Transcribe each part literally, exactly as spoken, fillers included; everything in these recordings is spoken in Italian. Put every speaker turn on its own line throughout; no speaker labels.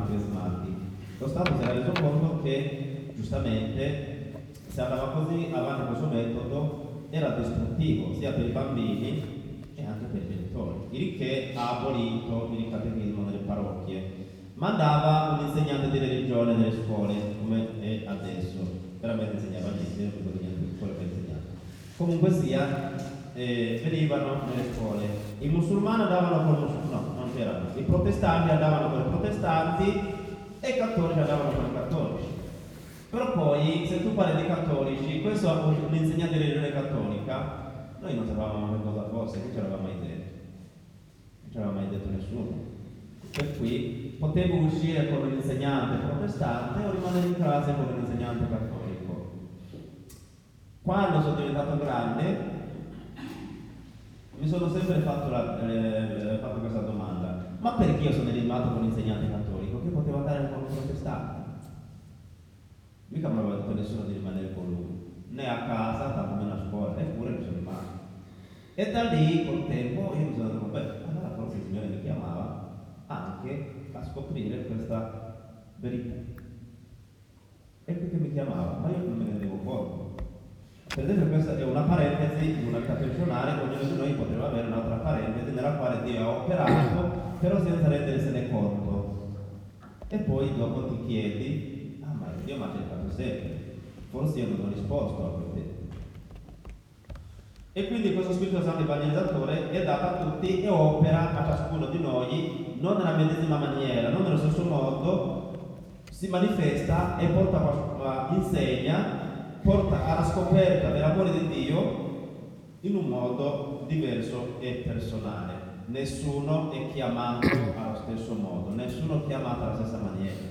che smalti. Lo Stato si era reso conto che giustamente se andava così avanti questo metodo era distruttivo sia per i bambini e anche per i genitori, il che ha abolito il catechismo nelle parrocchie. Mandava un insegnante di religione nelle scuole, come è adesso, veramente insegnava niente, non ricordo niente di quello che insegnava. Comunque sia, eh, venivano nelle scuole, i musulmani andavano con i no, non c'erano, i protestanti andavano con i protestanti e i cattolici andavano con i cattolici. Però poi, se tu parli di cattolici, questo è un insegnante di religione cattolica, noi non sapevamo che cosa fosse, non ce l'aveva mai detto, non ce l'aveva mai detto nessuno. Per cui potevo uscire con un insegnante protestante o rimanere in classe con un insegnante cattolico. Quando sono diventato grande mi sono sempre fatto, la, eh, fatto questa domanda: ma perché io sono rimasto con un insegnante cattolico? Che poteva andare con un protestante? Mica mi aveva detto nessuno di rimanere con lui, né a casa, tanto meno a scuola, eppure mi sono rimasto. E da lì, col tempo, io mi sono detto: beh, allora forse il Signore mi chiamava anche a scoprire questa verità. Ecco che mi chiamava, ma io non me ne rendevo conto. Per esempio, questa è una parentesi di una vita personale, ognuno di noi potrebbe avere un'altra parentesi nella quale Dio ha operato, però senza rendersene conto. E poi dopo ti chiedi: ah, ma Dio mi ha cercato sempre, forse io non ho risposto a quel tempo. E quindi questo Spirito Santo evangelizzatore è dato a tutti e opera a ciascuno di noi, non nella medesima maniera, non nello stesso modo, si manifesta e porta, insegna, porta alla scoperta dell'amore di Dio in un modo diverso e personale. Nessuno è chiamato allo stesso modo, nessuno è chiamato alla stessa maniera.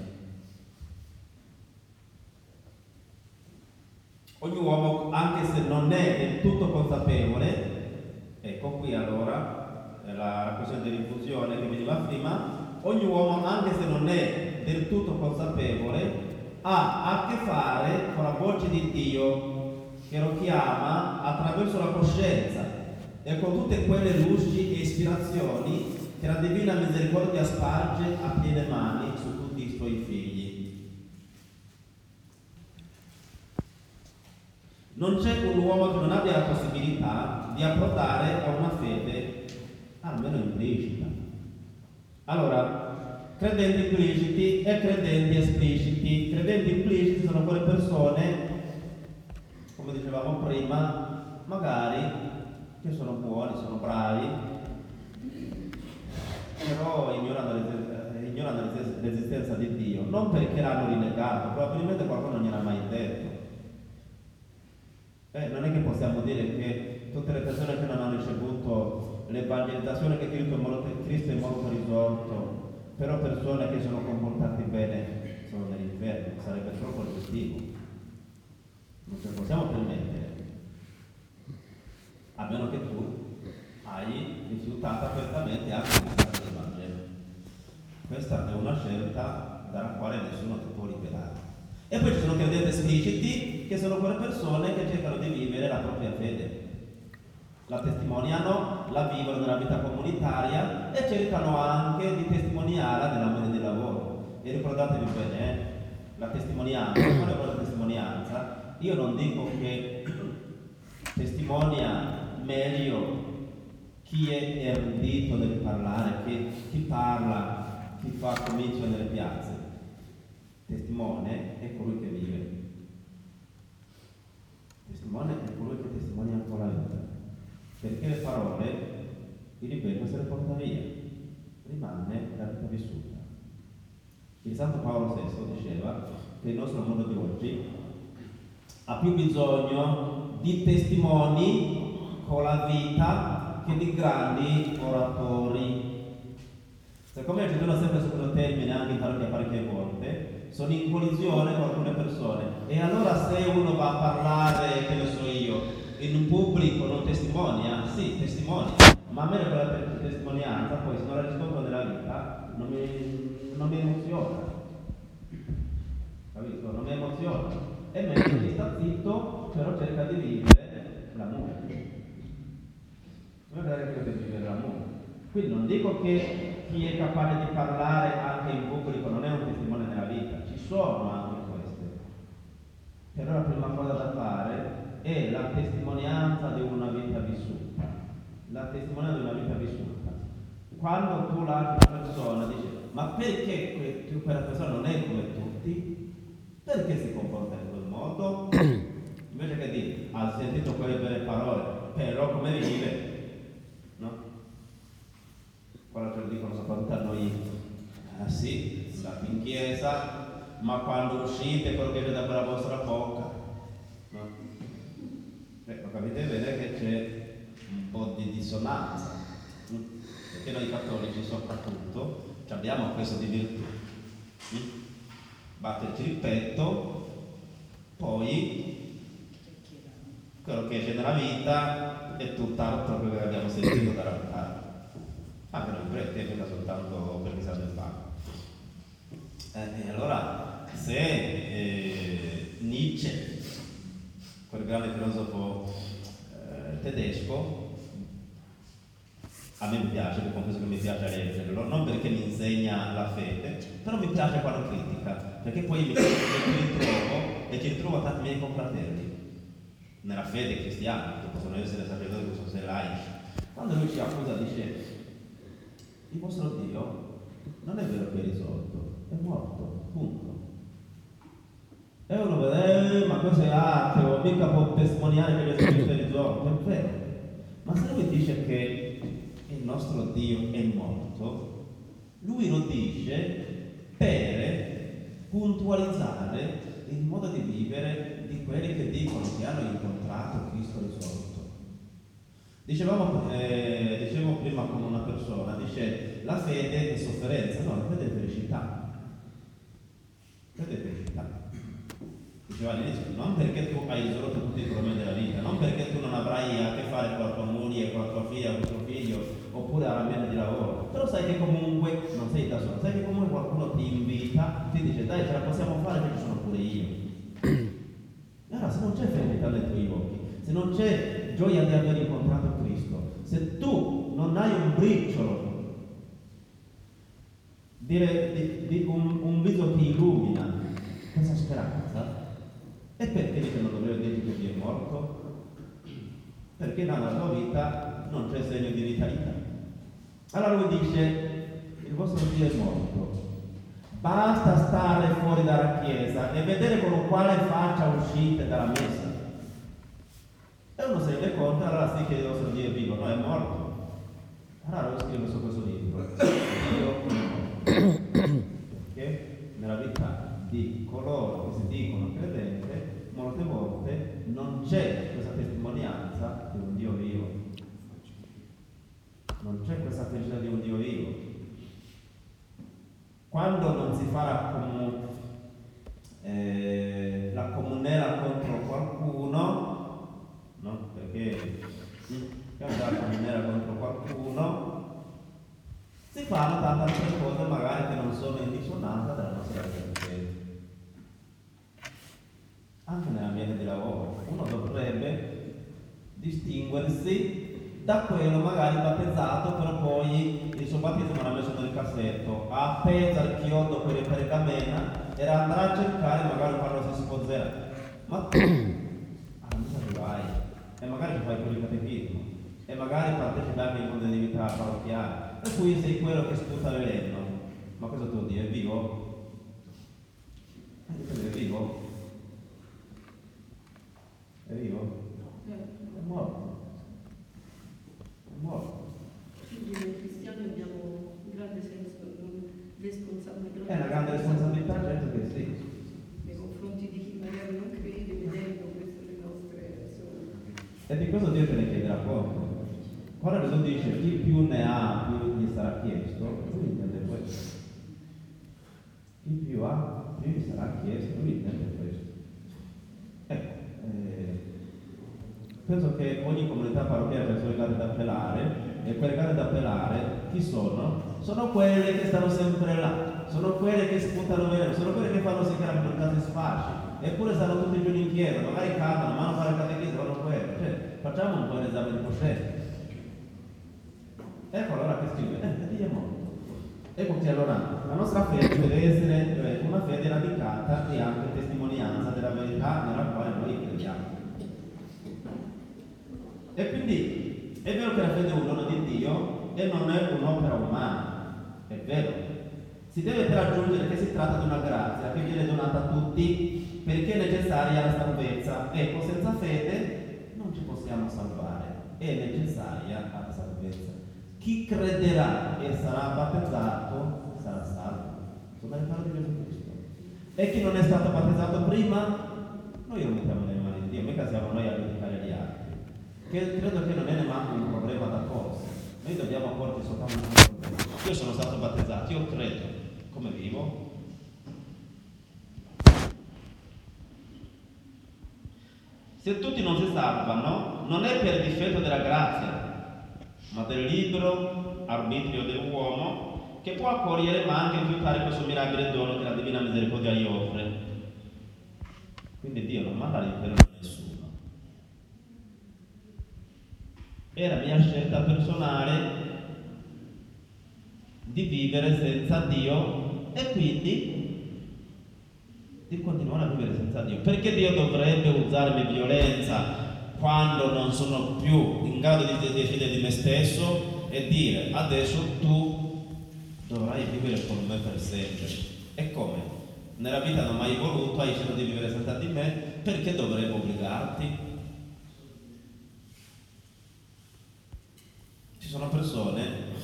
Ogni uomo, anche se non è del tutto consapevole, ecco qui allora la questione dell'infusione che veniva prima, ogni uomo, anche se non è del tutto consapevole, ha a che fare con la voce di Dio che lo chiama attraverso la coscienza e con tutte quelle luci e ispirazioni che la Divina Misericordia sparge a piene mani su tutti i suoi figli. Non c'è un uomo che non abbia la possibilità di approdare a una fede almeno implicita. Allora, credenti impliciti e credenti espliciti. Credenti impliciti sono quelle persone, come dicevamo prima, magari che sono buoni, sono bravi, però ignorano l'esistenza di Dio, non perché l'hanno rinnegato, probabilmente qualcuno non gliel'ha mai detto. Eh, non è che possiamo dire che tutte le persone che non hanno ricevuto l'evangelizzazione che Cristo è morto, Cristo è morto risorto, però persone che sono comportate bene sono nell'inferno, sarebbe troppo oggettivo. Non ce lo possiamo permettere, a meno che tu hai rifiutato apertamente anche il messaggio del Vangelo. Questa è una scelta dalla quale nessuno ti può liberare. E poi ci sono credenti espliciti, che sono quelle persone che cercano di vivere la propria fede, la testimoniano, la vivono nella vita comunitaria e cercano anche di testimoniarla nell'ambito del lavoro. E ricordatevi bene, eh, la testimonianza, qual è quella testimonianza? Io non dico che testimonia meglio chi è erudito nel parlare, che chi parla, chi fa comicio nelle piazze. Testimone è colui che vive. Testimone è colui che testimonia ancora la vita. Perché le parole, il ribello se le porta via, rimane la vita vissuta. Il Santo Paolo sesto diceva che il nostro mondo di oggi ha più bisogno di testimoni con la vita che di grandi oratori. Siccome ci sono sempre su questo termine anche in parecchie, parecchie volte, sono in collisione con alcune persone. E allora se uno va a parlare, che ne so io, in un pubblico non testimonia, sì, testimonia, ma a me quella testimonianza poi se non la riscontro nella vita non mi, non mi emoziona, capito? Non mi emoziona. E mentre chi sta zitto però cerca di vivere l'amore. Come cerca di vivere l'amore. Quindi non dico che chi è capace di parlare anche in pubblico non è un testimone, sono anche queste. Però la prima cosa da fare è la testimonianza di una vita vissuta. La testimonianza di una vita vissuta. Quando tu lasci una persona, dici, ma perché que- quella persona non è come tutti? Perché si comporta in quel modo? Invece che dire, ha sentito quelle belle parole, però come vive? No? Quello ce lo dicono soprattutto a noi. Ah sì, state in chiesa, ma quando uscite quello che vede da quella vostra bocca, no? Ecco, capite bene che c'è un po' di dissonanza, perché noi cattolici soprattutto abbiamo questo di virtù, batterci il petto, poi quello che c'è nella vita è tutt'altro quello che abbiamo sentito da raccontare. Anche noi preti, mica soltanto perché siamo in pago. Eh, e allora, se eh, Nietzsche, quel grande filosofo eh, tedesco, a me mi piace, vi confesso che mi piace leggerlo, non perché mi insegna la fede, però mi piace quando critica, perché poi mi, mi ritrovo e ci ritrovo tanti miei confratelli nella fede cristiana, che possono essere sacerdoti, possono essere laici. Quando lui ci accusa, dice: il vostro Dio non è vero che è risorto, è morto, punto. E uno vede, eh, ma questo è ateo, mica può testimoniare che Gesù Cristo è risorto, è vero. Ma se lui dice che il nostro Dio è morto, lui lo dice per puntualizzare il modo di vivere di quelli che dicono che hanno incontrato Cristo risorto. Dicevamo, eh, dicevo prima con una persona, dice la fede è sofferenza, no, la fede è felicità. La fede è felicità. Diceva all'inizio, non perché tu hai risolto tutti i problemi della vita, non perché tu non avrai a che fare con la tua moglie, con la tua figlia, con il tuo figlio, oppure alla mente di lavoro, però sai che comunque non sei da solo, sai che comunque qualcuno ti invita, ti dice dai ce la possiamo fare, che ci sono pure io. E allora se non c'è felicità nei tuoi occhi, se non c'è gioia di aver incontrato Cristo, se tu non hai un briciolo, dire, di, di un, un viso che illumina questa speranza, e perché dice non dovevo dire che Dio è morto? Perché nella tua vita non c'è segno di vitalità. Allora lui dice, il vostro Dio è morto, basta stare fuori dalla chiesa e vedere con quale faccia uscite dalla messa. E uno si rende conto, allora sì che il vostro Dio è vivo, no, è morto. Allora lui scrive su questo libro, Dio è morto. Perché nella vita di coloro che si dicono credente, molte volte non c'è questa testimonianza di un Dio vivo. Non c'è questa felicità di un Dio vivo. Quando non si fa la, comun- eh, la comunela contro qualcuno, no? Perché quando la comunela contro qualcuno si fanno tante altre cose magari che non sono in dissonanza della nostra fede. Anche nell'ambiente di lavoro uno dovrebbe distinguersi da quello magari battezzato, però poi il suo battesimo l'ha messo nel cassetto, ha appeso al chiodo per il pergamena e andrà a cercare magari quando si sposerà. Ma tu alla messa ci vai e magari ci fai pure il catechismo e magari partecipi anche in comunità parrocchiale e qui sei quello che sputa veleno. Ma cosa tu dici? È vivo? È vivo? È vivo? È morto. È morto.
Quindi noi cristiani abbiamo un grande senso di responsabilità.
È una grande responsabilità, certo che sì.
Nei confronti di chi magari non crede, vedendo queste le nostre azioni.
E di questo Dio te ne chiederà conto. Quando Gesù dice chi più ne ha, più gli sarà chiesto, lui intende questo. Chi più ha, più gli sarà chiesto, lui intende questo. Ecco, eh, penso che ogni comunità parrocchiale ha le sue gare da appellare, e quelle gare da appellare chi sono? Sono quelle che stanno sempre là, sono quelle che sputano veleno, sono quelle che fanno seccare per case sfasci, eppure stanno tutti i giorni in chiesa, magari cantano, ma non fanno il catechismo, fanno quello. Cioè, facciamo un po' l'esame di coscienza. Ecco allora che scrive, eh, Dio è morto. Ecco che allora la nostra fede deve essere una fede radicata e anche testimonianza della verità nella quale noi crediamo. E quindi è vero che la fede è un dono di Dio e non è un'opera umana, è vero. Si deve però aggiungere che si tratta di una grazia che viene donata a tutti perché è necessaria la salvezza. Ecco, senza fede non ci possiamo salvare, è necessaria la salvezza. Chi crederà e sarà battezzato sarà salvo. Sono le parole di Gesù Cristo. E chi non è stato battezzato prima, noi lo mettiamo nelle mani di Dio, mica siamo noi a giudicare gli altri. Che credo che non è neanche un problema da porsi. Noi dobbiamo porci soltanto un problema. Io sono stato battezzato, io credo. Come vivo? Se tutti non si salvano, non è per difetto della grazia, ma del libero arbitrio dell'uomo che può accogliere ma anche rifiutare questo mirabile dono che la divina misericordia gli offre. Quindi Dio non manda l'inferno a nessuno. È la mia scelta personale di vivere senza Dio e quindi di continuare a vivere senza Dio. Perché Dio dovrebbe usarmi violenza quando non sono più in grado di decidere di me stesso e dire adesso tu dovrai vivere con me per sempre? E come? Nella vita non ho mai voluto, hai scelto di vivere senza di me, perché dovrei obbligarti? Ci sono persone,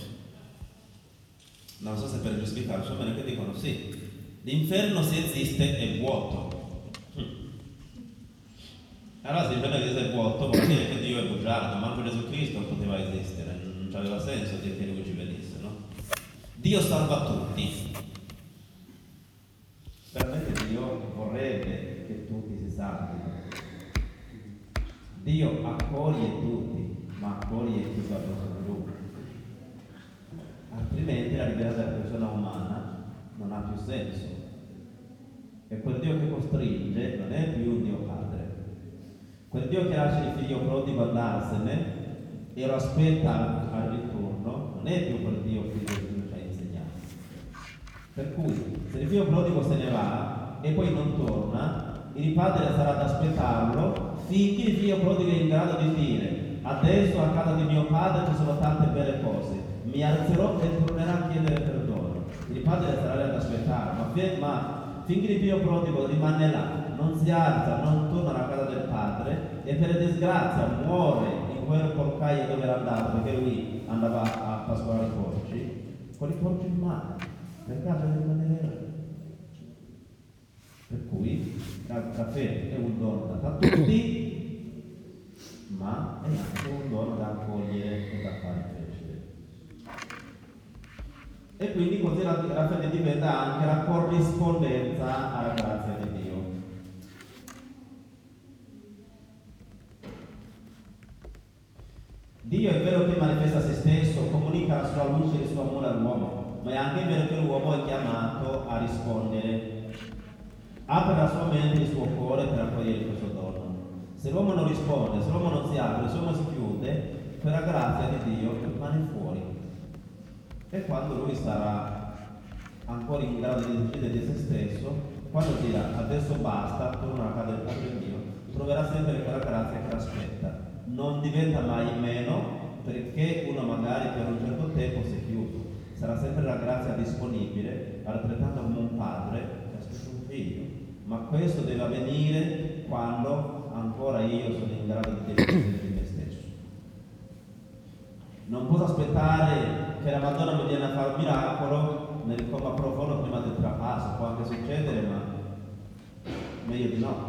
non so se per giustificare, sono bene che dicono sì, l'inferno se esiste è vuoto. Allora se l'inferno esiste è vuoto vuol dire che Dio è bugiardo, manco Gesù Cristo non poteva esistere, non aveva senso che lui ci venisse, no? Dio salva tutti. Veramente Dio vorrebbe che tutti si salvino. Dio accoglie tutti, ma accoglie chi va verso lui. Altrimenti la libertà della persona umana non ha più senso. E quel Dio che costringe non è più un Dio Padre. Quel Dio che lascia il figlio prodigo andarsene e lo aspetta al ritorno non è più quel Dio che Gesù ci ha insegnato. Per cui se il figlio prodigo se ne va e poi non torna, il padre sarà ad aspettarlo finché il figlio prodigo è in grado di dire adesso a casa di mio padre ci sono tante belle cose, mi alzerò e tornerà a chiedere perdono. Il padre sarà lì ad aspettare, ma, ma finché il figlio prodigo rimane là, non si alza, non torna alla casa del padre e per disgrazia muore in quel porcaio dove era andato, perché lui andava a pascolare i porci, con i porci in mano, per caso di rimanere. Per cui la, la fede è un dono da tutti, ma è anche un dono da accogliere e da fare crescere. E quindi così la, la fede diventa anche la corrispondenza alla grazia di Dio. Dio è vero che manifesta se stesso, comunica la sua luce e il suo amore all'uomo, ma è anche vero che l'uomo è chiamato a rispondere. Apre la sua mente e il suo cuore per accogliere questo dono. Se l'uomo non risponde, se l'uomo non si apre, se l'uomo si chiude, quella grazia di Dio rimane fuori. E quando lui sarà ancora in grado di decidere di se stesso, quando dirà adesso basta, torna alla casa del Padre mio, troverà sempre quella grazia che l'aspetta. Non diventa mai meno perché uno magari per un certo tempo si è chiuso. Sarà sempre la grazia disponibile, altrettanto come un padre che aspetta un figlio. Ma questo deve avvenire quando ancora io sono in grado di decidere di me stesso. Non posso aspettare che la Madonna mi viene a fare un miracolo nel coma profondo prima del trapasso, può anche succedere, ma meglio di no.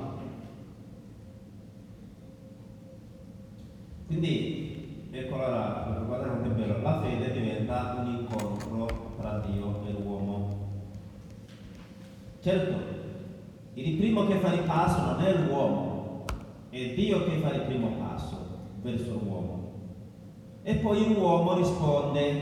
Quindi, eccola là, guardate che bello, la fede diventa un incontro tra Dio e l'uomo. Certo, il primo che fa il passo non è l'uomo, è Dio che fa il primo passo verso l'uomo. E poi l'uomo risponde,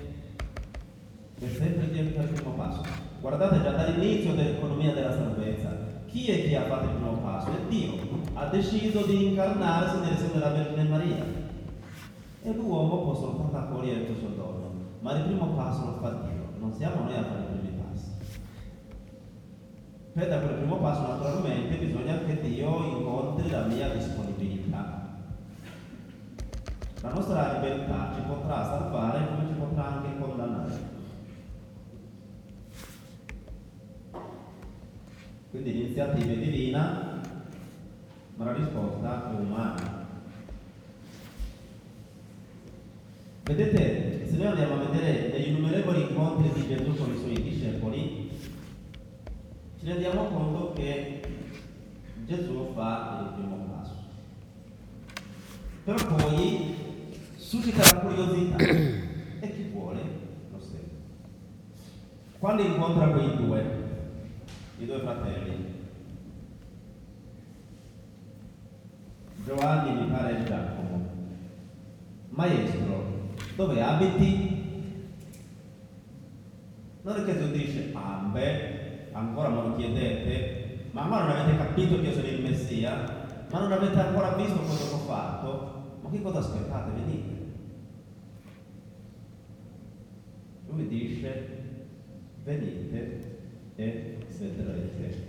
è sempre Dio che fa il primo passo. Guardate già dall'inizio dell'economia della salvezza, chi è che ha fatto il primo passo? È Dio. Ha deciso di incarnarsi nel seno della Vergine Maria. E l'uomo può soltanto accogliere questo dono, ma il primo passo lo fa Dio. non siamo noi a fare i primi passi. Per dare quel primo passo, naturalmente, bisogna che Dio incontri la mia disponibilità. La nostra libertà ci potrà salvare come ci potrà anche condannare. Quindi l'iniziativa è divina, ma la risposta è umana. Vedete, se noi andiamo a vedere negli innumerevoli incontri di Gesù con i suoi discepoli, ci rendiamo conto che Gesù fa il primo passo. Però poi suscita la curiosità e chi vuole lo segue. Quando incontra quei due, i due fratelli, Giovanni mi pare e Giacomo, maestro, dove abiti? Non è che Gesù dice, ah beh, ancora me lo chiedete, ma ancora non avete capito che io sono il Messia, ma non avete ancora visto cosa ho fatto, ma che cosa aspettate? Venite. Lui dice, venite e vedrete.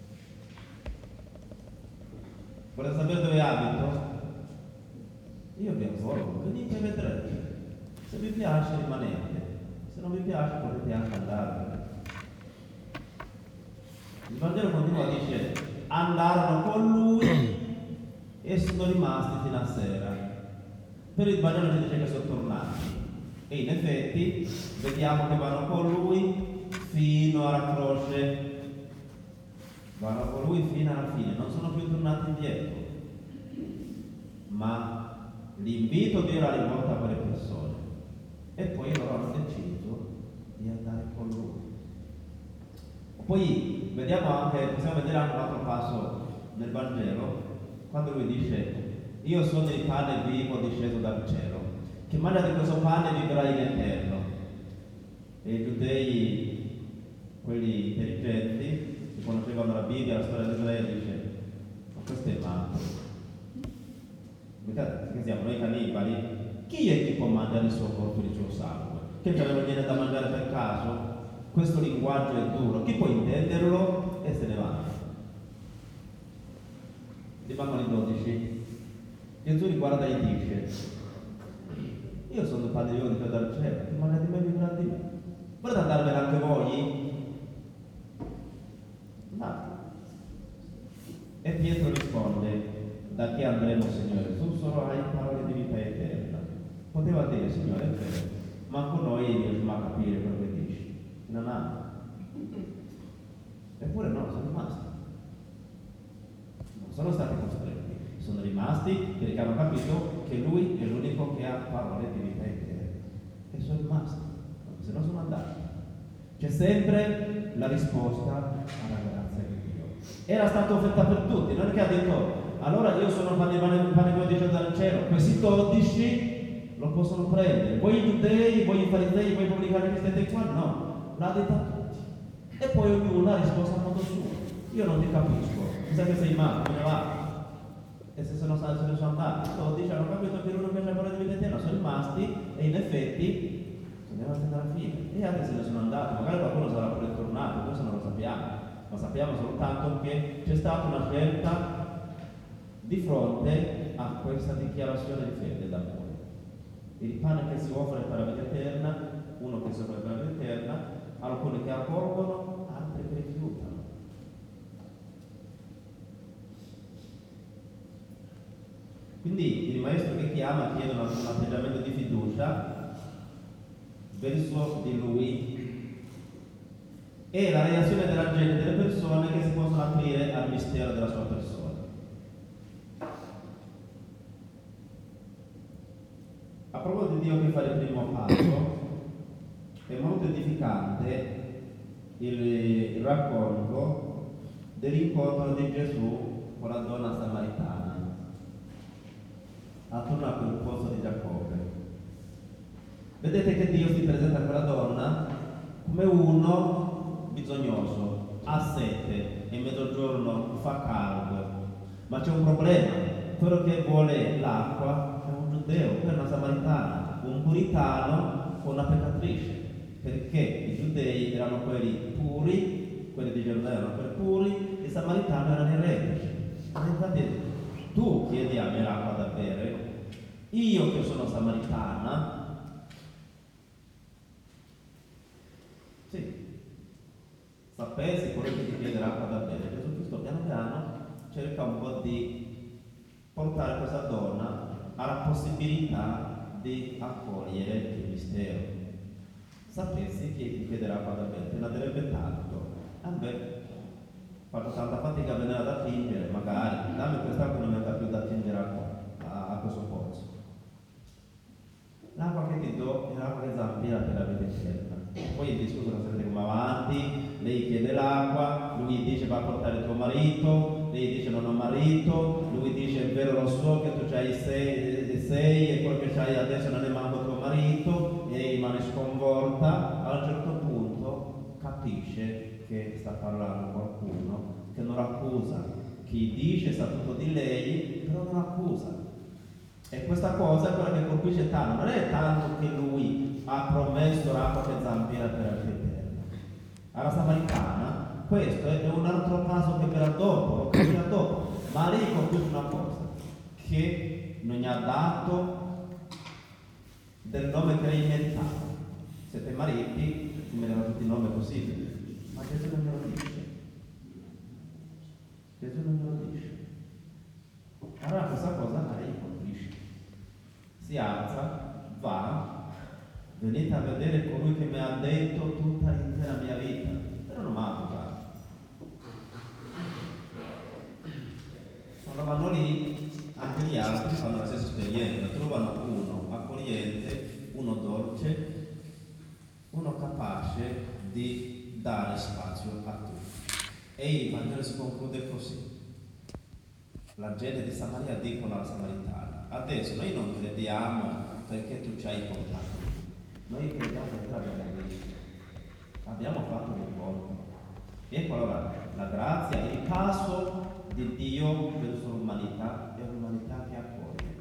Volete sapere dove abito? Io vi avvolgo, venite e vedrete. Se vi piace rimanete, se non vi piace potete anche andare. Il Vangelo continua a dire, andarono con lui e sono rimasti fino a sera. Per il Vangelo ci dice che sono tornati. E in effetti vediamo che vanno con lui fino alla croce. Vanno con lui fino alla fine, non sono più tornati indietro. Ma l'invito Dio l'ha rivolto a quelle persone. E poi loro hanno deciso di andare con lui. Poi vediamo anche, possiamo vedere anche un altro passo nel Vangelo, quando lui dice, io sono il pane vivo disceso dal cielo, chi mangia di questo pane vivrà in eterno. E i giudei, quelli intelligenti, che conoscevano la Bibbia, la storia di Israele, dice, ma questo è matto. Mica che siamo noi cannibali? Chi è che può mangiare il suo corpo e il suo sangue? Che ce ne viene da mangiare per caso? Questo linguaggio è duro, chi può intenderlo? E se ne va. Rimangono i dodici. Gesù li guarda e dice, io sono il pane vivo di dal cielo, chi mangia di me vivrà di me. Volete andarvene anche voi? No. E Pietro risponde, da chi andremo, Signore? Tu solo hai parole di vita eterna. Poteva dire, Signore, è vero, ma con noi riusciamo a capire quello che dici. Non hanno. Eppure no, sono rimasti. Non sono stati costretti, sono rimasti perché hanno capito che lui è l'unico che ha parole di vita eterna. E sono rimasti, se no sono andati. C'è sempre la risposta alla grazia di Dio. Era stata offerta per tutti, non è che ha detto allora io sono pane pane disceso dal cielo, questi dodici lo possono prendere, voi i giudei, voi i farisei, voi i pubblicani che siete qua, no, l'ha detta a tutti. E poi ognuno ha risposto a modo suo. Io non ti capisco, mi sa che sei matto, me ne va. E se sono stati, se ne sono andati, i dodici hanno capito che l'uno che ha parola di vita eterna sono rimasti e in effetti sono arrivati alla fine. E altri se ne sono andati, magari qualcuno sarà pure tornato, questo non lo sappiamo, ma sappiamo soltanto che c'è stata una scelta di fronte a questa dichiarazione di fede d'amore. Il pane che si offre per la vita eterna, uno che si offre per la vita eterna, alcuni che accolgono, altri che rifiutano. Quindi il maestro che chiama chiede un atteggiamento di fiducia verso di lui e la reazione della gente, delle persone che si possono aprire al mistero della sua persona. A proposito di Dio che fa il primo passo, è molto edificante il, il racconto dell'incontro di Gesù con la donna samaritana attorno a quel pozzo di Giacobbe. Vedete che Dio si presenta a quella donna come uno bisognoso, ha sete, è mezzogiorno, fa caldo, ma c'è un problema, quello che vuole l'acqua è un giudeo, poi è una samaritana, un puritano o una peccatrice. perché i giudei erano quelli puri, quelli di Gerusalemme erano quelli puri, i samaritani erano i reduci. E infatti tu chiedi a me l'acqua da bere, io che sono samaritana, sì, sapessi quello che ti chiede l'acqua da bere. Gesù Cristo piano piano cerca un po' di portare questa donna alla possibilità di accogliere il mistero. Sapessi che ti chiede l'acqua da bere, te la darebbe tanto. A me faccio tanta fatica a venire ad attingere, magari, dammi quest'acqua che non mi dà più da attingere a, a questo pozzo. L'acqua che ti do è l'acqua che zampira per la vita eterna. Poi il discorso lo sapete come avanti, lei chiede l'acqua, lui dice va a portare tuo marito, lei dice non ho marito, lui dice è vero lo so che tu c'hai sei, sei e quel che c'hai adesso non è manco tuo marito, e lei rimane sconvolta. A un certo punto capisce che sta parlando qualcuno che non l'accusa, chi dice sa tutto di lei però non l'accusa. E questa cosa è quella che colpisce tanto, non è tanto che lui ha promesso l'acqua che zampira per la vita eterna. Alla Samaritana questo è un altro caso che verrà dopo, lo capirà dopo, ma lei colpisce una cosa, che non gli ha dato del nome che lei meritava. Siete mariti, mi danno tutti i nomi possibili, ma Gesù non glielo dice. Gesù non glielo dice. Allora questa cosa a lei colpisce. Si alza, va, venite a vedere colui che mi ha detto tutta l'intera mia vita, però non mi ha accusato. Quando vanno lì, anche gli altri fanno la stessa esperienza, trovano uno accogliente, uno dolce, uno capace di dare spazio a tutti. E il Vangelo si conclude così. La gente di Samaria dicono alla Samaritana: adesso noi non crediamo perché tu ci hai portato, noi crediamo perché abbiamo visto, abbiamo fatto un incontro. Ecco allora la grazia, il passo di Dio verso l'umanità è un'umanità che accoglie.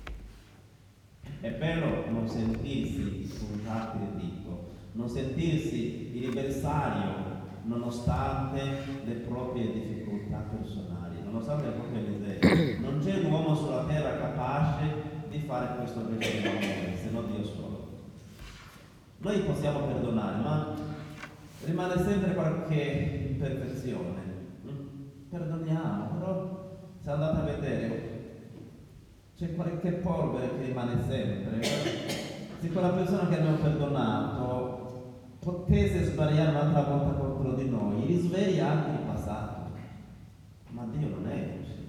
È bello non sentirsi un dito, non sentirsi il bersaglio nonostante le proprie difficoltà personali, nonostante le proprie miserie. Non c'è un uomo sulla terra capace di fare questo genere di amore, se non Dio solo. Noi possiamo perdonare, ma rimane sempre qualche imperfezione. Perdoniamo, però se andate a vedere c'è qualche polvere che rimane sempre. Se quella persona che abbiamo perdonato potesse sbagliare un'altra volta contro di noi, risvegli anche il passato. Ma Dio non è così.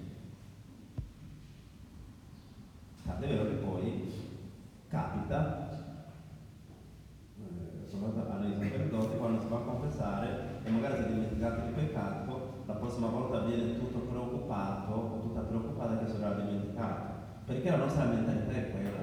Tant'è vero che poi capita, eh, soprattutto a noi sacerdoti, quando si va a confessare e magari si è dimenticato il peccato, la prossima volta viene tutto preoccupato o tutta preoccupata che si era dimenticato, perché la nostra mentalità è quella.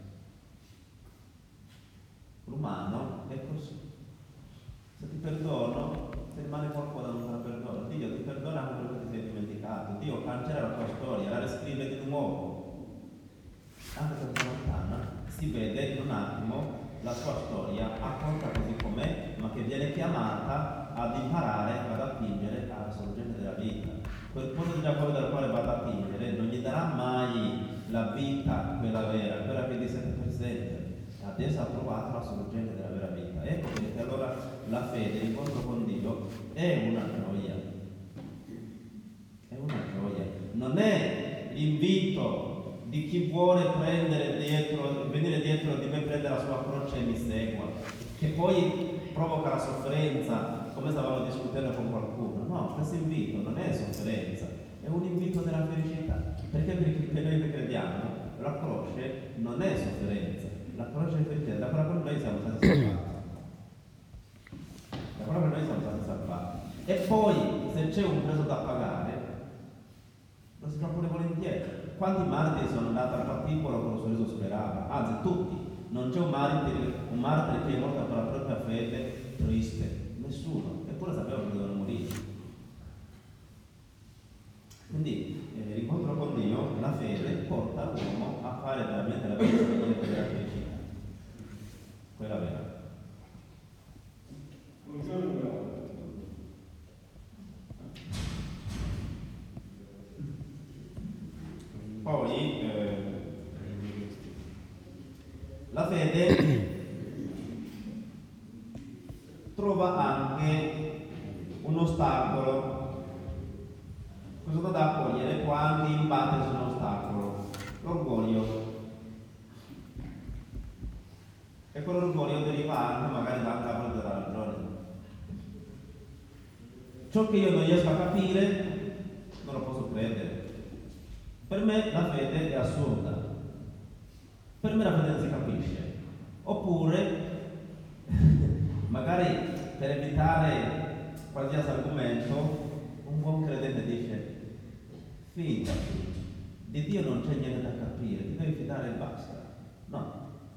L'umano è così. Se ti perdono, se rimane qualcosa non te la perdono. Dio ti perdona anche quello che ti sei dimenticato. Dio cancella la tua storia, la riscrive di nuovo. Anche per Samaritana si vede in un attimo la sua storia accolta così com'è, ma che viene chiamata ad imparare ad attingere alla sorgente della vita. Quel pozzo di Giacomo dal quale va ad attingere non gli darà mai la vita, quella vera, quella che di sempre per sempre. Adesso ha trovato la sorgente della vera vita. Ecco perché allora la fede, l'incontro con Dio è una gioia. È una gioia. Non è l'invito di chi vuole prendere dietro, venire dietro di me, prendere la sua croce e mi segua, che poi provoca la sofferenza, come stavamo discutendo con qualcuno. No, questo invito non è sofferenza, è un invito della felicità. Perché per noi che crediamo, la croce non è sofferenza. La croce è felicità, da quella che noi siamo stati salvati. Da quella che noi siamo stati salvati. E poi, se c'è un prezzo da pagare, lo si fa pure volentieri. Quanti martiri sono andati al patibolo con lo sorriso sperato? Anzi, tutti. Non c'è un martire, un martire che è morto per la propria fede triste. Nessuno. Eppure sapevano che dovevano morire. Quindi, eh, l'incontro con Dio, la fede, porta l'uomo a fare veramente la vita della felicità. Quella vera. poi eh, la fede trova anche un ostacolo. Cosa da accogliere? Può anche imbattere su un ostacolo, l'orgoglio. E quell'orgoglio deriva anche magari dal capo della ragione. Ciò che io non riesco a capire non lo posso credere. Per me la fede è assurda. Per me la fede non si capisce. Oppure magari per evitare qualsiasi argomento un buon credente dice: fidati, di Dio non c'è niente da capire, ti devi fidare e basta. No,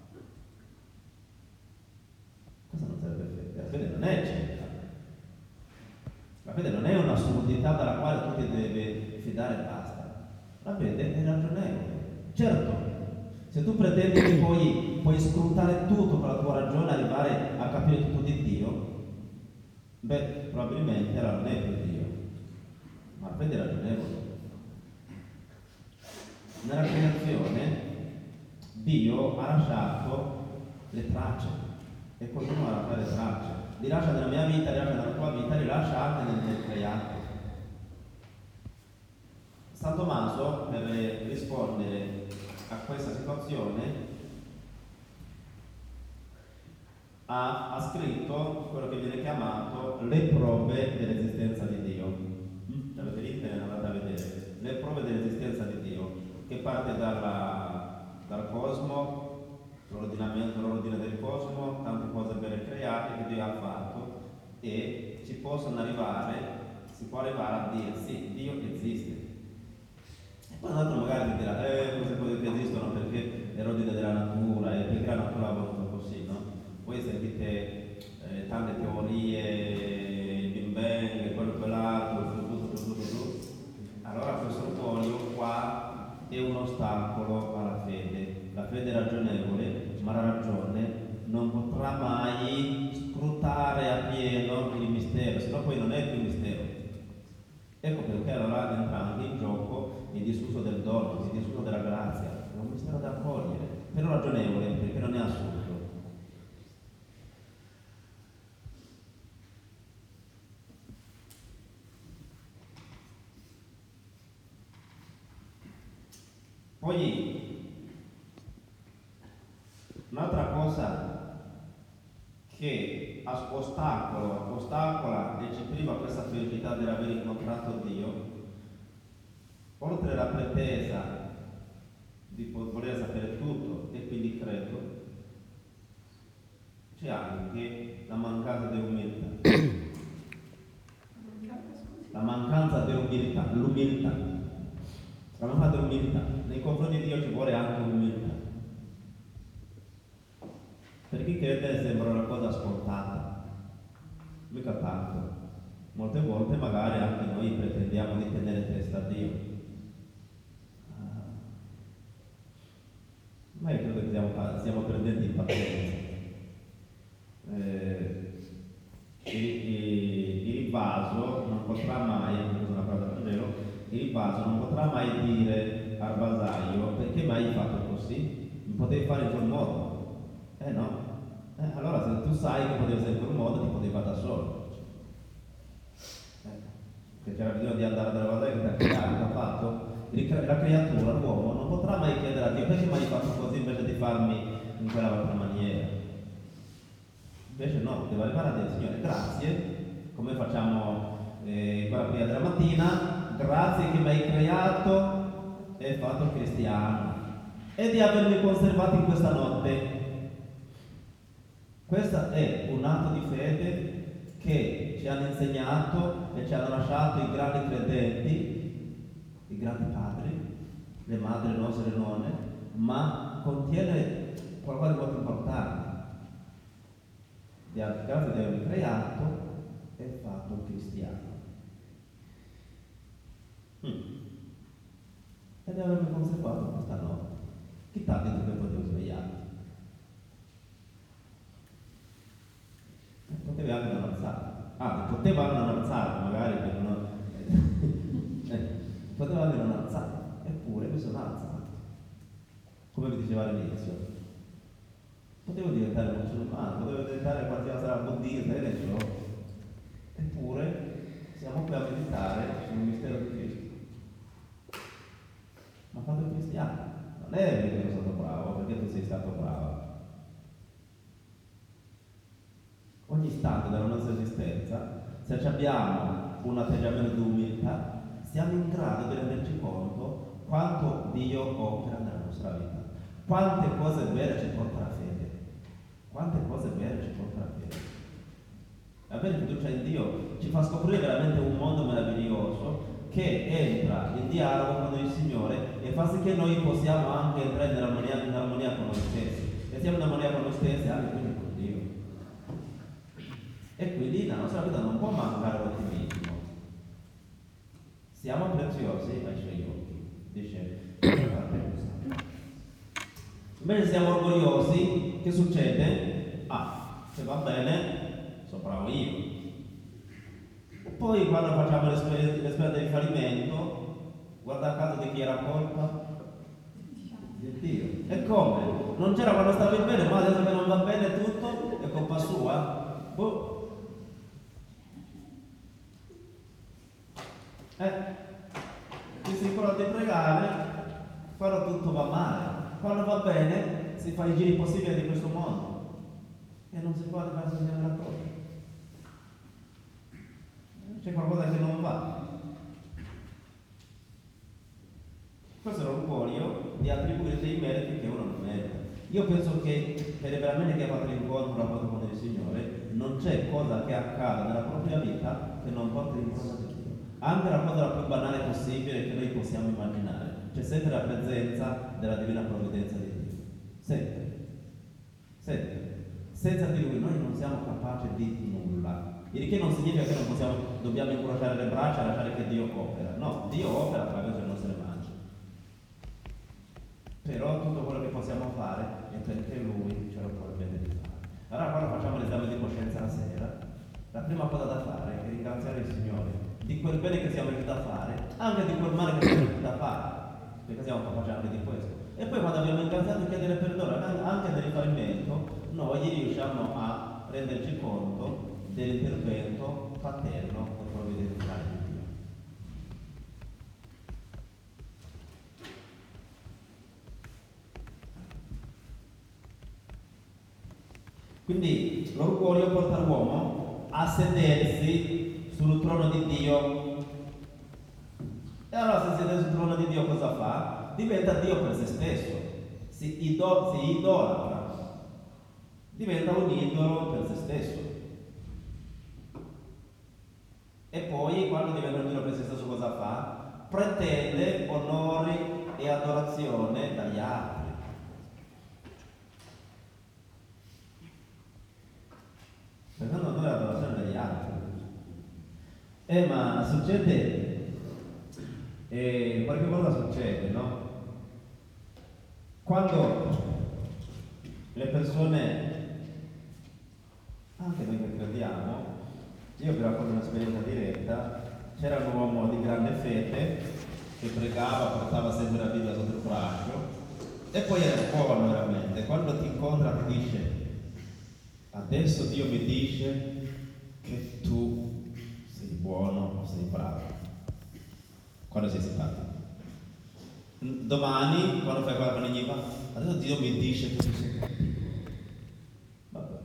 cosa non sarebbe fede? La fede non è cieca, la fede non è un'assurdità dalla quale tu ti devi fidare e basta. La fede è ragionevole. Certo, se tu pretendi che poi puoi scrutare tutto con la tua ragione e arrivare a capire tutto di Dio, beh, probabilmente allora non è più Dio, ma la fede è ragionevole. Nella creazione Dio ha lasciato le tracce e continua a fare tracce. Li lascia nella mia vita, li lascia nella tua vita, li lascia anche nel, nel creato. San Tommaso, per rispondere a questa situazione, ha, ha scritto quello che viene chiamato le prove dell'esistenza di Dio. Mm? Avete l'internet, andate a vedere. Le prove dell'esistenza di Dio, che parte dalla, dal cosmo, l'ordinamento, l'ordine del cosmo, tante cose belle create che Dio ha fatto, e ci possono arrivare, si può arrivare a dire sì, Dio esiste. E poi un altro magari mi dirà, eh, queste cose che esistono perché è l'ordine della natura, e perché la natura ha voluto così, no? Voi sentite eh, tante teorie, il Big Bang, quello, quell'altro, tutto, tutto, tutto, tutto. Allora questo orgoglio qua è un ostacolo alla fede. La fede è ragionevole, ma la ragione non potrà mai scrutare appieno il mistero, sennò poi non è più mistero. Ecco perché allora entra anche in gioco il discorso del dono, il discorso della grazia. È un mistero da accogliere, però ragionevole, perché non è assurdo. Poi un'altra cosa che ostacola, ostacola e ci priva questa felicità dell'aver incontrato Dio, oltre alla pretesa di voler sapere tutto e quindi credo, c'è anche la mancanza di umiltà. La mancanza di umiltà, l'umiltà. La mancanza di umiltà. Nei confronti di Dio ci vuole anche umiltà. Per chi crede sembra una cosa scontata, mica tanto. Molte volte magari anche noi pretendiamo di tenere testa a Dio. Ma io credo che stiamo, stiamo perdendo in pazienza. Eh, il, il, il vaso non potrà mai, questa è una parola del Vangelo, il vaso non potrà mai dire al vasaio: perché mai hai fatto così? Mi potevi fare in quel modo? Eh no. Eh, allora se tu sai che potevi fare in quel modo, ti potevi fare da solo. Eh, che c'era bisogno di andare dal vasaio che ti ha fatto. La creatura, l'uomo, non potrà mai chiedere a Dio: perché mai hai fatto così invece di farmi in quella altra maniera? Invece no, deve arrivare a dire: Signore, grazie, come facciamo eh, quella prima della mattina, grazie che mi hai creato e fatto cristiano e di avermi conservato in questa notte. Questo è un atto di fede che ci hanno insegnato e ci hanno lasciato i grandi credenti, i grandi padri, le madri, le nostre le nonne, ma contiene qualcosa di molto importante. Grazie di avermi creato e fatto un cristiano. Mm. E di avermi conservato questa notte. Chi t'ha detto che potevo svegliarti? Potevi anche non alzare. Ah, poteva anche non alzare, magari per non... eh, poteva anche non alzare. Eppure lui sono alzato. Come vi dicevo all'inizio, potevo diventare musulmano, potevo diventare qualsiasi altra buddista, e adesso, eppure siamo qui a meditare sul mistero di Cristo. Ma fatto il cristiano, non è perché sono stato bravo, perché tu sei stato bravo. Ogni istante della nostra esistenza, se abbiamo un atteggiamento di umiltà, siamo in grado di renderci conto quanto Dio opera nella nostra vita, quante cose vere ci porta la fede, quante cose vere ci porta la fede. Avere fiducia in Dio ci fa scoprire veramente un mondo meraviglioso che entra in dialogo con il Signore e fa sì che noi possiamo anche entrare in armonia, in armonia con noi stessi, e siamo in armonia con noi stessi anche quindi con Dio. E quindi la nostra vita non può mancare l'ottimismo. Siamo preziosi ai suoi occhi, dice invece siamo orgogliosi, che succede? Ah, se va bene, sono bravo io. Poi quando facciamo l'esperienza di fallimento, guarda caso di chi era colpa? Di Dio. E come? Non c'era quando stavi bene, ma adesso che non va bene tutto, è colpa sua? Boh. Eh, ti si ricorda di pregare quando tutto va male, quando va bene si fa i giri possibili di questo mondo e non si può fare la cosa. C'è qualcosa che non va. Questo è l'orgoglio di attribuire dei meriti che uno non merita. Io penso che per veramente chi ha fatto l'incontro, un rapporto con il Signore, non c'è cosa che accada nella propria vita che non porti l'incontro di Dio. Anche la cosa più banale possibile che noi possiamo immaginare. C'è sempre la presenza della divina provvidenza di Dio. Sempre. Sempre. Senza di Lui noi non siamo capaci di nulla. Il che non significa che non possiamo, dobbiamo incrociare le braccia e lasciare che Dio opera. No, Dio opera attraverso le nostre mani. Però tutto quello che possiamo fare è perché Lui ce lo permette di fare. Allora quando facciamo l'esame di coscienza la sera, la prima cosa da fare è ringraziare il Signore di quel bene che siamo riusciti a fare, anche di quel male che siamo riusciti a fare, perché siamo capaci anche di questo. E poi quando abbiamo ringraziato chiedere perdono, anche nel fallimento, noi riusciamo a renderci conto dell'intervento paterno e provvidenziale di Dio. Quindi l'orgoglio porta l'uomo a sedersi sul trono di Dio. E allora se siede sul trono di Dio cosa fa? Diventa Dio per se stesso, si, ido, si idolatra, diventa un idolo per se stesso. E poi quando diventa un idolo per se stesso cosa fa? Pretende onori e adorazione dagli altri. Pretende onore e adorazione dagli altri. Eh ma succede... E qualche cosa succede, no? Quando le persone, anche noi che crediamo, io vi racconto un'esperienza diretta, c'era un uomo di grande fede che pregava, portava sempre la Bibbia sotto il braccio e poi era buono veramente. Quando ti incontra ti dice: adesso Dio mi dice che tu sei buono, sei bravo. Quando sei simpatico. Domani, quando fai quella con gli va, adesso Dio mi dice che tu sei cattivo. Vabbè.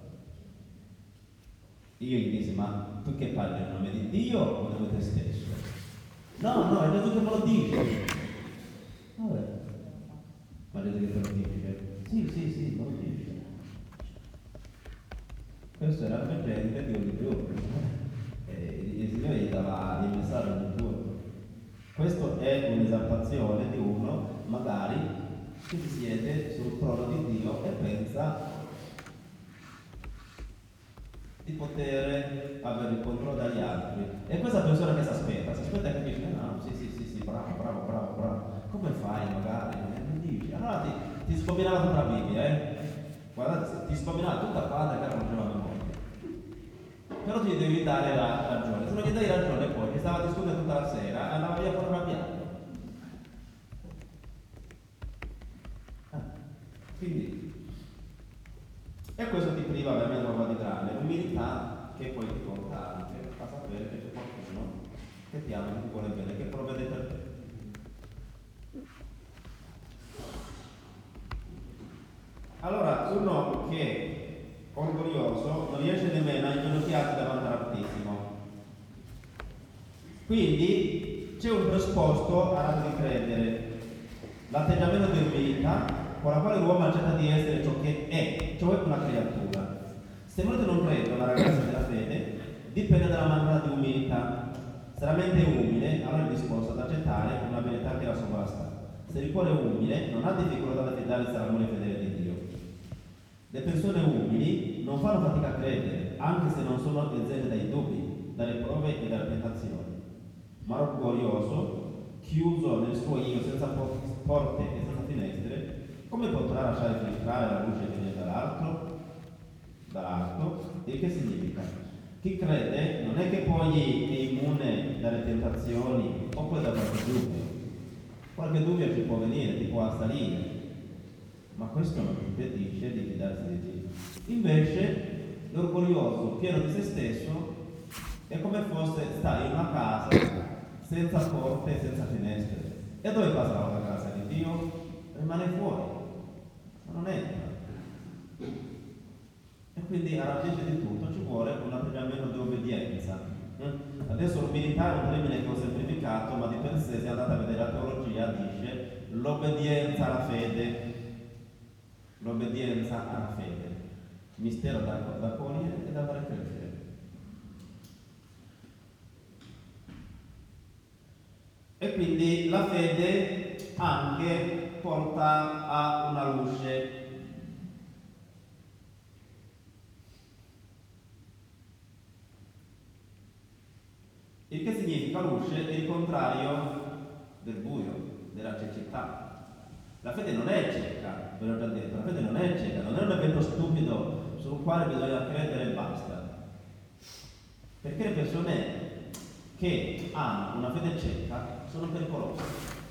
Io gli dissi: ma tu che parli nel nome di Dio o nel nome di te stesso? No, no, è Gesù che me lo dice. Vabbè. Ma Gesù che te lo dice? Sì, sì, sì, me lo dice. Questo era emergente di ogni giorno. E il Signore gli dava il messaggio ogni giorno. Questo è un'esaltazione di uno, magari, che si siede sul trono di Dio e pensa di poter avere il controllo dagli altri. E questa persona che si aspetta, si aspetta che dice: no, sì, sì, sì, sì, bravo, bravo, bravo, bravo. Come fai magari? Non dici. Allora ti, ti scombinava tutta la Bibbia, eh? Guardate, ti scombinava tutta parte che non c'era la memoria. Però ti devi dare la ragione. Se non gli dai ragione poi, che stava a discutere tutta la sera, andava via fuori una pianta. Quindi, e questo ti priva veramente roba di grande, l'umiltà che poi ti porta anche a sapere che c'è qualcuno che ti ama, che ti vuole bene, che provvede per te. Allora, uno che è orgoglioso non riesce nemmeno a inginocchiarsi davanti all'Altissimo. Quindi c'è un presupposto a ratto di credere, l'atteggiamento di umiltà con la quale l'uomo accetta di essere ciò che è, cioè una creatura. Se molti non credono alla ragazza della fede, dipende dalla mancanza di umiltà. Se la mente è umile, allora è disposto ad accettare una verità che la sovrasta. Se il cuore è umile, non ha difficoltà ad affidarsi all'amore fedele di Dio. Le persone umili non fanno fatica a credere, anche se non sono esente dai dubbi, dalle prove e dalle tentazioni. Ma orgoglioso, chiuso nel suo io, senza porte e senza finestre, come potrà lasciare filtrare la luce che viene dall'alto? Dall'alto? E che significa? Chi crede non è che poi è immune dalle tentazioni oppure da qualche dubbio. Qualche dubbio ci può venire, ti può assalire, ma questo non ti impedisce di fidarsi di Dio. Invece, l'orgoglioso, pieno di se stesso, è come fosse stare in una casa senza porte e senza finestre. E dove passa la casa di Dio? Rimane fuori, ma non entra. E quindi alla radice di tutto ci vuole un atteggiamento di obbedienza. Adesso l'umiltà è un termine che ho semplificato, ma di per sé, se andate a vedere la teologia, dice l'obbedienza alla fede. L'obbedienza alla fede, mistero da, da cogliere e da fare crescere. E quindi la fede anche porta a una luce. Il che significa luce è il contrario del buio, della cecità. La fede non è cieca, ve l'ho già detto, la fede non è cieca, non è un evento stupido sul quale bisogna credere e basta. Perché le persone che hanno una fede cieca sono pericolose.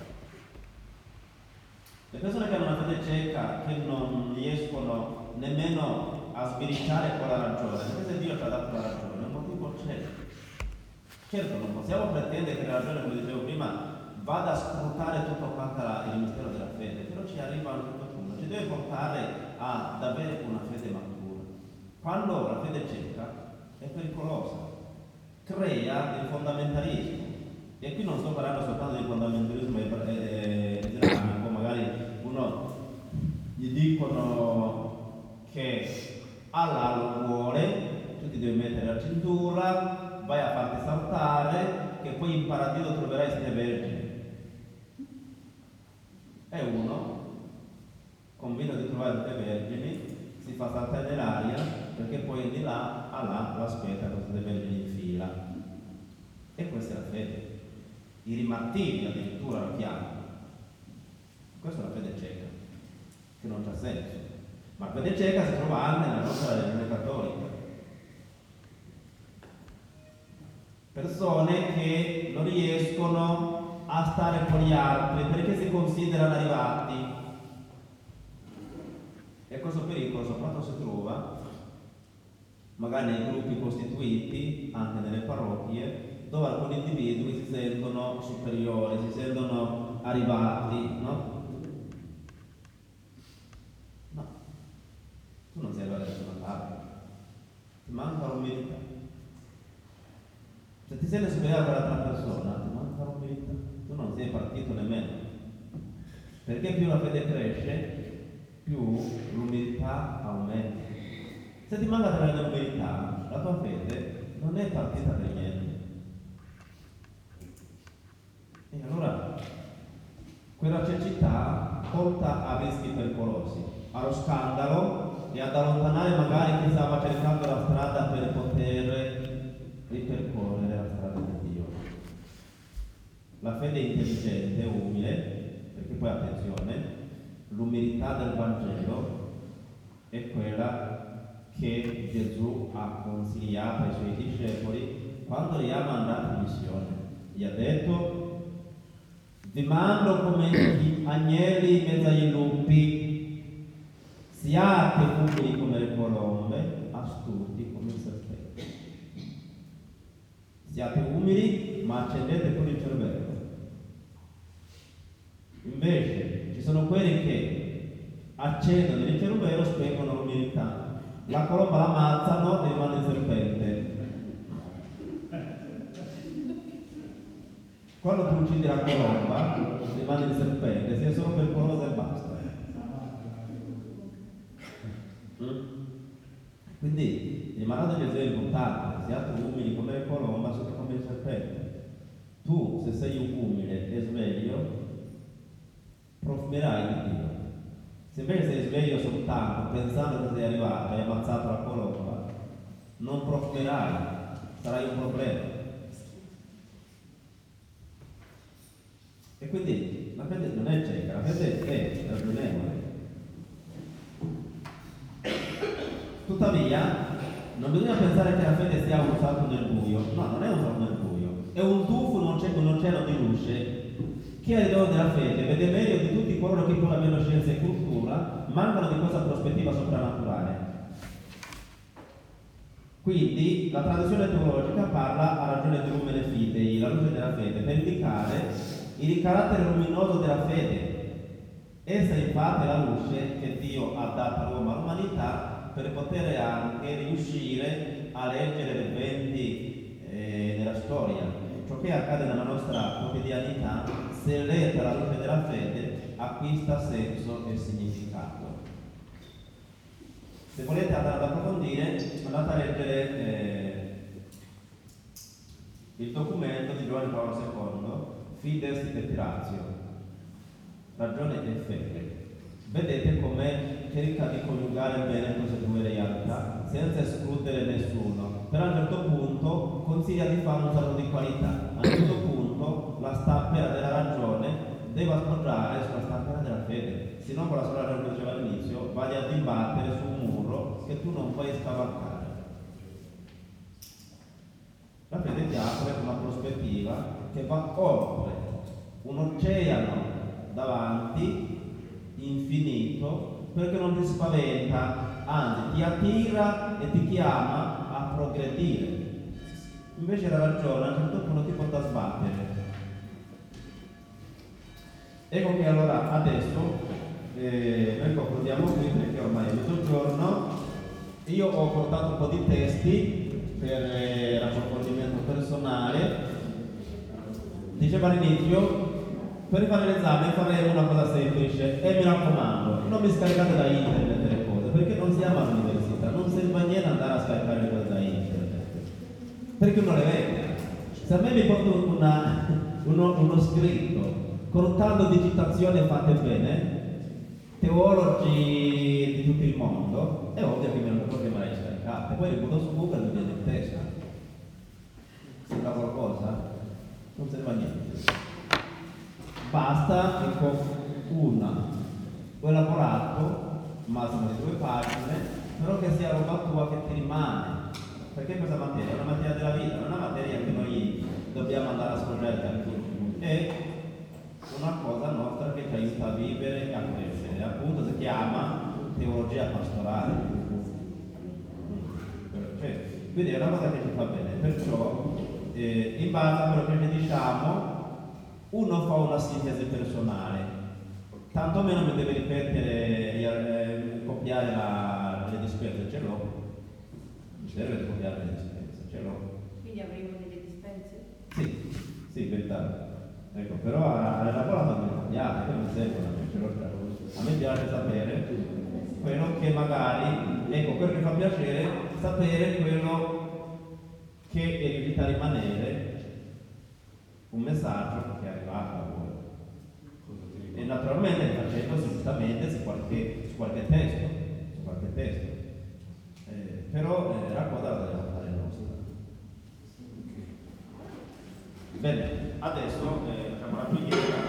Le persone che hanno una fede cieca, che non riescono nemmeno a sbirciare con la ragione, perché Dio ci ha dato la ragione, un motivo c'è. Certo, non possiamo pretendere che la ragione, come dicevo prima, vada a scrutare tutto quanto il mistero della fede, però ci arriva a un certo punto, ci deve portare ad avere una fede matura. Quando la fede cieca è pericolosa, crea il fondamentalismo. E qui non sto parlando soltanto di fondamentalismo islamico, magari uno gli dicono che Allah lo vuole, tu ti devi mettere la cintura, vai a farti saltare, che poi in paradiso troverai sette vergini. E uno, convinto di trovare sette vergini, si fa saltare nell'aria perché poi di là a là lo aspetta con sette vergini in fila. E questa è la fede. I rimattini addirittura lo chiamano. Questa è la fede cieca, che non c'ha senso. Ma la fede cieca si trova anche nella nostra religione cattolica. Persone che non riescono a stare con gli altri perché si considerano arrivati. E questo pericolo soprattutto si trova magari nei gruppi costituiti, anche nelle parrocchie, dove alcuni individui si sentono superiori, si sentono arrivati, no? No, tu non sei arrivato da nessuna parte, ti manca l'umiltà. Se ti senti superiore a quell'altra persona, ti manca l'umiltà, tu non sei partito nemmeno. Perché più la fede cresce, più l'umiltà aumenta. Se ti manca l'umiltà, la tua fede non è partita per niente. E allora quella cecità porta a rischi pericolosi, allo scandalo e ad allontanare magari chi stava cercando la strada per poter ripercorrere la strada di Dio. La fede intelligente, umile, perché poi attenzione, l'umiltà del Vangelo è quella che Gesù ha consigliato ai suoi discepoli quando li ha mandati in missione. Gli ha detto: vi mando come gli agnelli in mezzo agli lupi. siate umili come le colombe, astuti come i serpenti. Siate umili, ma accendete pure il cervello. Invece ci sono quelli che accendono il cervello, spengono l'umiltà. La colomba l'ammazzano e rimane il serpente. Quando tu uccidi la colomba, rimane il serpente, sia solo pericolosa e basta. Quindi il mandato di Gesù è importante: siate umili come le colomba, siate come il serpente. Tu, se sei umile e sveglio, profumerai di Dio. Se invece sei sveglio soltanto pensando che sei arrivato e hai ammazzato la colomba, non profumerai, sarai un problema. E quindi la fede non è cieca, la fede è ragionevole. Tuttavia, non bisogna pensare che la fede sia un salto nel buio. No, non è un salto nel buio, è un tuffo in un cielo di luce. Chi ha il dono della fede vede meglio di tutti coloro che pur avendo scienza e cultura mancano di questa prospettiva soprannaturale. Quindi la tradizione teologica parla a ragione di lumine fidei, la luce della fede, per indicare il carattere luminoso della fede. Essa infatti è la luce che Dio ha dato all'uomo, all'umanità, per poter anche riuscire a leggere gli eventi eh, nella storia. Ciò che accade nella nostra quotidianità, se letta alla luce della fede, acquista senso e significato. Se volete andare ad approfondire, andate a leggere eh, il documento di Giovanni Paolo secondo, Fides et Ratio, ragione e fede. Vedete come cerca di coniugare bene queste due realtà senza escludere nessuno. Però a un certo punto consiglia di fare un salto di qualità. A un certo punto la stampella della ragione deve appoggiare sulla stampella della fede, se no con la sola ragione che diceva all'inizio vai a dibattere su un muro che tu non puoi scavalcare. La fede ti apre una prospettiva che va oltre un oceano davanti infinito, perché non ti spaventa, anzi ti attira e ti chiama a progredire. Invece la ragione a un certo punto ti porta a sbattere. Ecco che allora adesso eh, noi concludiamo qui, perché ormai è mezzogiorno. Io ho portato un po' di testi per eh, l'approfondimento personale. Diceva all'inizio, per fare l'esame faremo una cosa semplice e mi raccomando, non mi scaricate da internet le cose, perché non siamo all'università, non serve a niente andare a scaricare le cose da internet, perché uno le vede. Se a me mi porta una, uno, uno scritto con tanto di citazioni fatte bene, teologi di tutto il mondo, è ovvio che me lo ricorderei scaricate, poi li butto su Google e mi viene in testa. Sembra qualcosa? Non serve a niente. Basta che con una ho elaborato, massimo di due pagine, però che sia roba tua che ti rimane. Perché questa materia è una materia della vita, non è una materia che noi dobbiamo andare a scorrere da tutti. È una cosa nostra che ci aiuta a vivere e a crescere. Appunto si chiama teologia pastorale. Quindi è una cosa che ci fa bene. Perciò, eh, in base a quello che ne diciamo, uno fa una sintesi personale, tanto meno mi deve ripetere, eh, copiare la, le dispense, ce l'ho, mi serve copiare le dispense, ce l'ho.
Quindi avremo delle dispense?
Sì, sì, verità. Ecco, però ha elaborato delle copiate, poi mi servono, ce l'ho già. A me piace sapere quello che magari, ecco, quello che fa piacere, sapere quello che è riuscito a rimanere, un messaggio che è arrivato a voi. E naturalmente facendosi giustamente su qualche, su qualche testo, su qualche testo. Eh, però eh, la cosa la dobbiamo fare nostra. Bene, adesso eh, facciamo la preghiera.